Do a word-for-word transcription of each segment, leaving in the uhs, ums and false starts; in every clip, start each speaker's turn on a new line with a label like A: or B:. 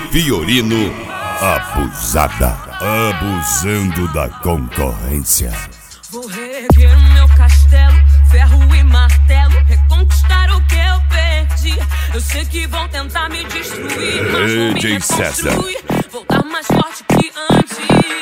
A: Fiorino Abusada, abusando da concorrência.
B: Vou reerguer o meu castelo, ferro e martelo, reconquistar o que eu perdi. Eu sei que vão tentar me destruir, mas vou me reconstruir, voltar mais forte que antes.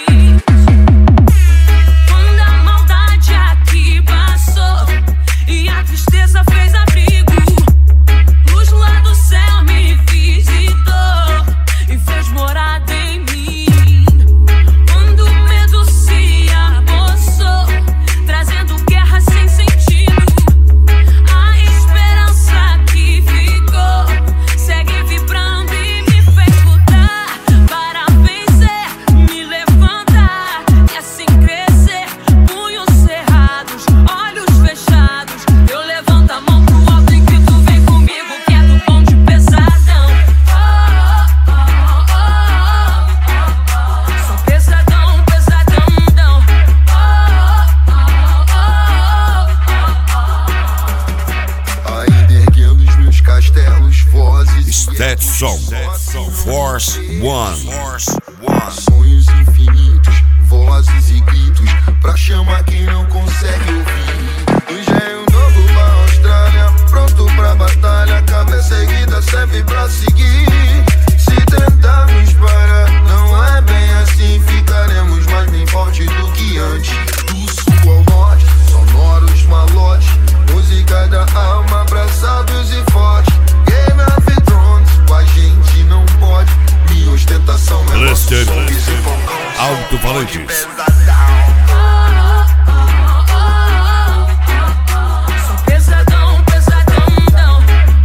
B: Quando a maldade aqui passou e a tristeza fez abrigo, luz lá do céu me visitou e fez morada em mim. Quando o medo se apossou, trazendo guerra sem sentido, a esperança que ficou segue vibrando e me fez lutar para vencer, me levantar e assim crescer. Punhos cerrados, olhos fechados, eu levanto a mão pro alto e grito: vem comigo que é do bom de pesadão. Oh, oh, oh, oh, oh. Sou pesadão, pesadão, não.
C: Ainda erguendo os meus castelos, vozes
A: Stetson, Force One.
C: sonhos infinitos, vozes e gritos pra chamar quem não consegue ouvir. Engenho novo pra Austrália, pronto pra batalha, cabeça erguida serve pra seguir. Se tentarmos parar, não é bem assim, ficaremos mais bem fortes do que antes. Do sul ao norte, sonoros malotes, música da alma pra sábios e fortes. Game of Thrones, com a gente não pode, minha ostentação é nosso
A: Cluster
C: som, esse fogão,
A: Alto-falantes.
C: pesadão.
B: Sou pesadão, pesadão, não.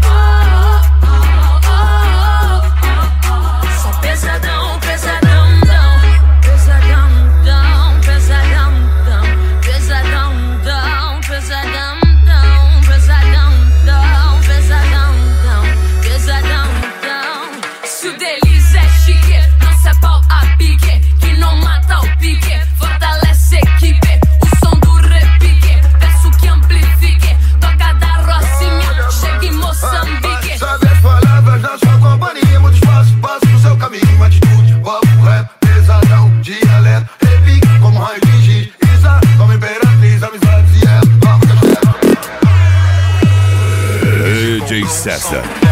B: Sou pesadão, pesadão, não. Pesadão, não, pesadão, não. Pesadão, não, pesadão, não. Pesadão, não, pesadão, não. Pesadão, não. Se o deles é chique, não se é pau a pique, que não mata o pique, fortalece a equipe. O som do repique, peço que amplifique. Toca da Rocinha, chega em Moçambique.
C: Sabe as palavras da sua companhia, muito fácil, passo pro seu caminho, uma atitude, papo reto, pesadão, dialeto, repique como raio de giz, Isa, como imperatriz, amizades e ela, vamos castelo.
A: D J César.